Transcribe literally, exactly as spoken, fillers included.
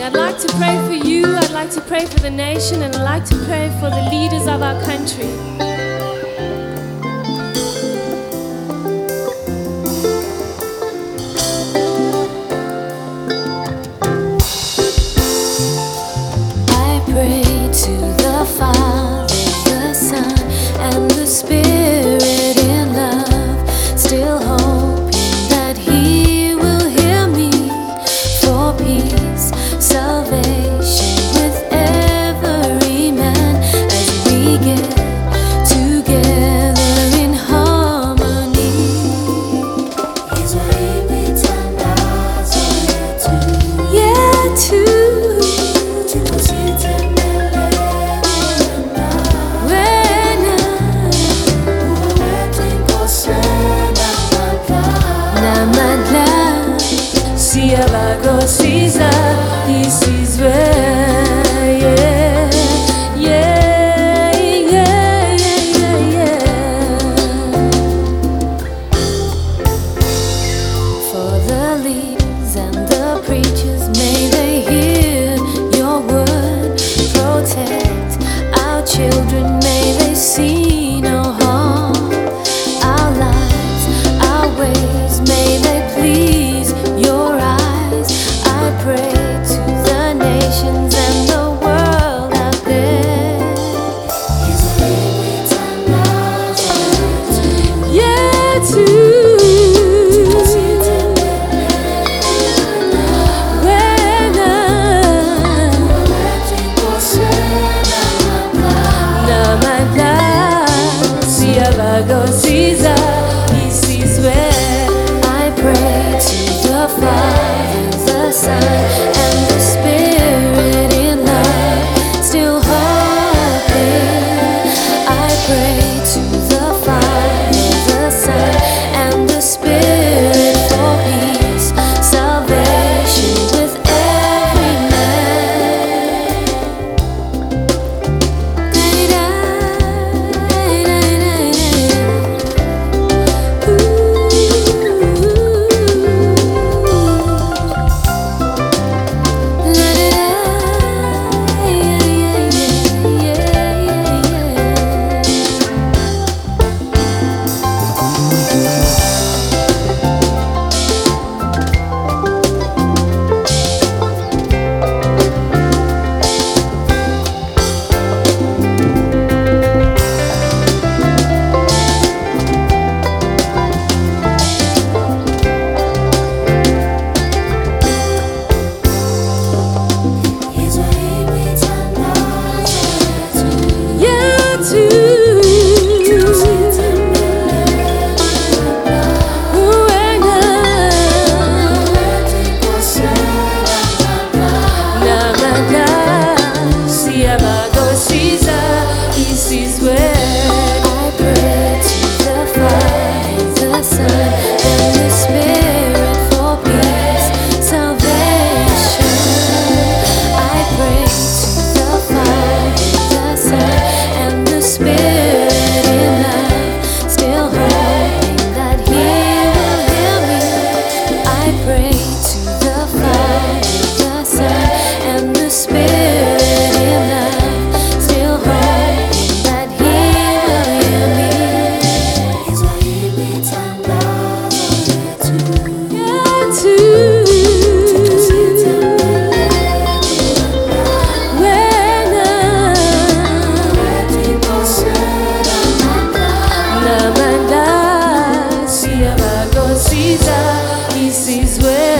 I'd like to pray for you, I'd like to pray for the nation, and I'd like to pray for the leaders of our country. I pray to the Father, the Son, and the Spirit in love, still hoping that He will hear me, for peace, salvation with every man, as we get together in harmony. Yeah, too. Siza, this is where, yeah, yeah, yeah, yeah, yeah. For the leaders and the preachers, may they hear your word. Protect our children, may they see no harm. Our lives, our ways, may they please your eyes. I pray to the nations and the world out there. Yeah, too. When this is where I pray to the Father, the Son, and the Spirit in love, still hoping. I pray to the Father, the Son, and the Spirit for peace, salvation with every man. This is where I pray to the Father, the Son, and the Spirit for peace, salvation. I pray to the Father, the Son, and the Spirit in love, still hoping that He will hear me. I pray to the Father, the Son, and the Spirit in love, still hoping that He will hear me. Yeah, too. When Namanda, Siabago Caesar, this is where